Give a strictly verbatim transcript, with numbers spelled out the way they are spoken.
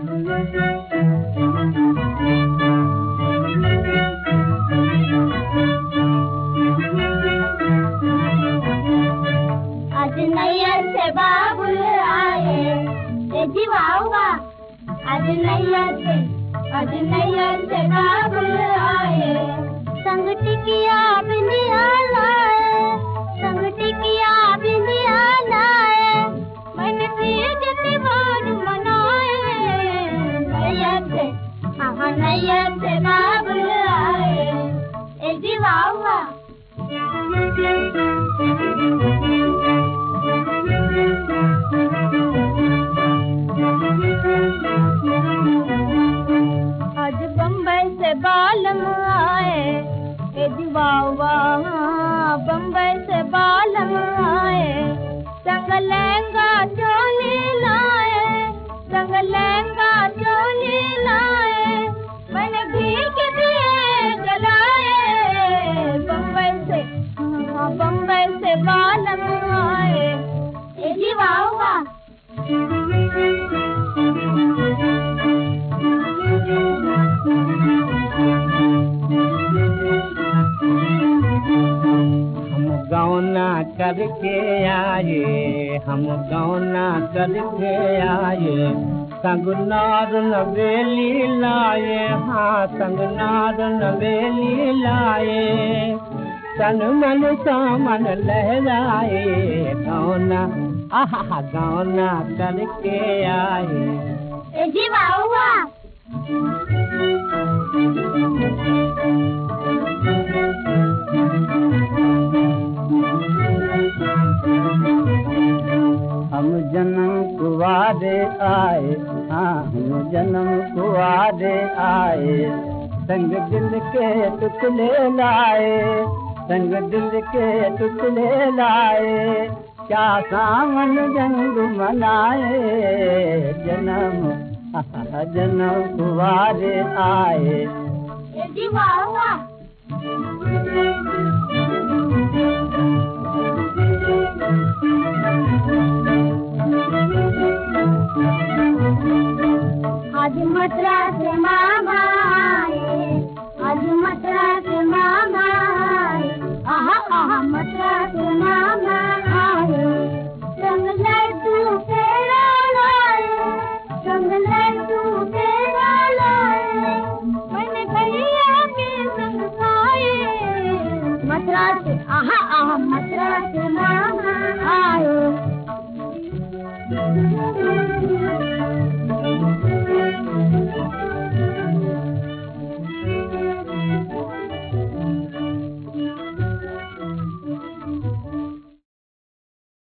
आज नैया से बाबुल आए ए जीवावा, आज नैया से आज नैया से बाबुल आए, संग टिकिया बिंदिया लाए, संग टिकिया बिंदिया लाए, मन तीज त्योहार मनाए, नैया से हाँ नैया से बाबुल आए ए जीवावा। आज बम्बई से बालम आए ए जीवावा, बम्बई से बालम आए, संग लहंगा चोली लाए, संग लहंगा चोली लाए, मन भीग दिए जलाए, बम्बई से हाँ बम्बई से बालम आए ए जीवावा। हम गौना करके आए, हम गौना करके आए, संग नार नवेली लाए, हाँ संग नार नवेली लाए, तन मन सामन लहराए, गौना आहा गौना करके आए ए जीवावा। हम जन्म कुआरे आए, हाँ हम जन्म कुआरे आए, संग दिल के टुकड़े लाए, संग दिल के टुकड़े लाए, क्या सावन जंग मनाए, जन्म जन्म कुआरे आए ए जीवावा।